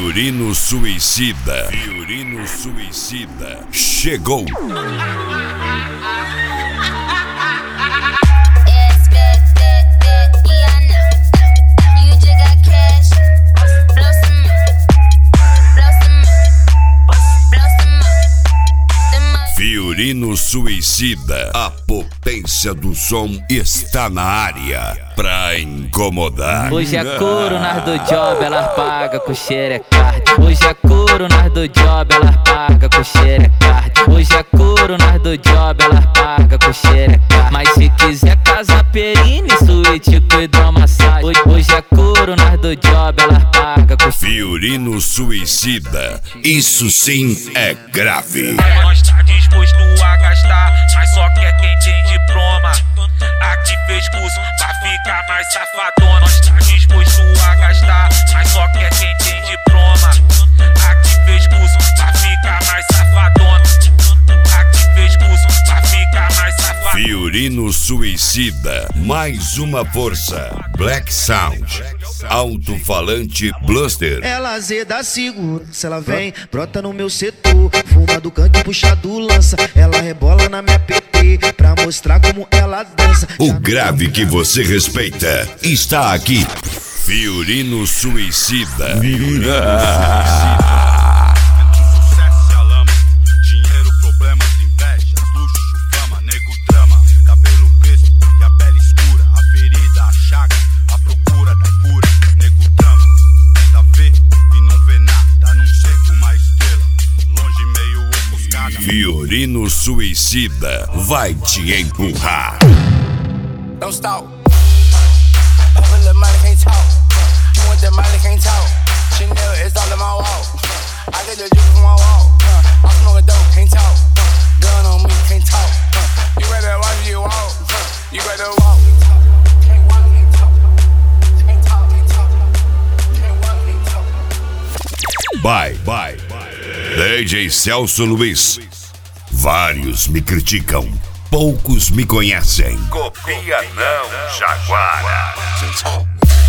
Fiorino Suicida. Fiorino Suicida. Chegou. Fiorino Suicida, a potência do som está na área pra incomodar. Hoje é couro nas do job, elas pagam com xerecard. Hoje é couro nas do job, elas pagam com xerecard. Hoje é couro nas do job, elas pagam com xerecard. Mas se quiser casa perine, suíte com hidromassagem. Hoje é couro nas do job, elas pagam com Fiorino Suicida, isso sim é grave. Nós tá disposto a gastar, mas só quer quem tem diploma. Aqui fez curso pra ficar mais safadona. Nós tá disposto a gastar, mas só quer quem tem diploma. Aqui fez curso pra ficar mais safadona. Aqui fez curso pra ficar mais safadona. Fiorino Suicida, mais uma força. Black Sound, alto-falante Bluster. Ela azeda segura, se ela vem, brota no meu setor. Fuma do canto, puxa do lança. Ela rebola na minha PT pra mostrar como ela dança. O grave que você respeita está aqui. Fiorino Suicida. Sucesso e a lama, dinheiro, problemas, inveja, luxo, fama, nego drama, cabelo crespo e a pele escura, a ferida, a chaga, a procura da cura, nego drama, tenta ver e não vê nada, a não ser uma estrela, longe meio ofuscada. Fiorino Suicida vai te empurrar. Don't stop. Put the money can't talk. You want that money can't talk. Chanel is all in my wall. I get the juice from my wall. I smoke a dope, can't talk. Gun on me, can't talk. You better watch you walk. You better walk. Can't walk, can't talk. Can't talk, can't talk. Can't walk, can't talk. Bye. DJ Celso Luiz. Vários me criticam, poucos me conhecem. Copia não, Jaguara.